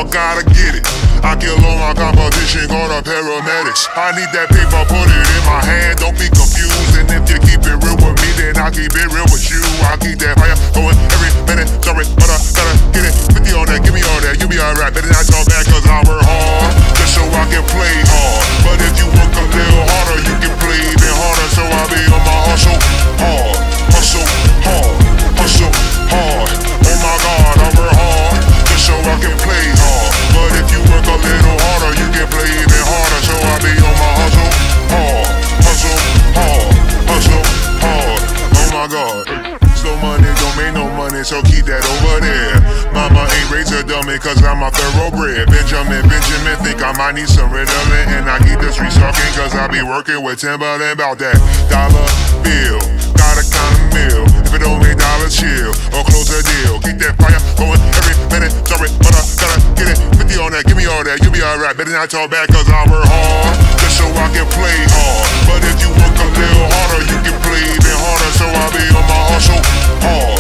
gotta get it. I kill all my competition, call the paramedics. I need that paper, put it in my hand, don't be confused. And if you keep it real with me, then I keep it real with you. I keep that fire going every minute, sorry, but I gotta get it. 50 on that, give me all that, you be alright. Better not talk back, cause I work hard, just so I can play hard. But if you work a little harder, you can play even harder. So I be on my hustle hard, hustle hard, hustle hard. Oh my God, I work hard, just so I can play hard. But if you work a little harder, you can play even harder. So I be on my hustle hard, hustle hard, hustle hard. Oh my God. Slow money don't make no money, so keep that over there. Mama ain't raised a dummy, cause I'm a thoroughbred. Benjamin think I might need some Ritalin. And I keep the streets talking, cause I be working with Timberland about that dollar bill. Gotta count a meal, if it don't make dollars, chill or close a deal. Keep that fire going every minute, sorry, but I gotta get it. 50 on that, give me all that, you be alright. Better not talk back, cause I work hard, just so I can play hard. But if you work a little harder, you can play even harder. So I be on my hustle hard.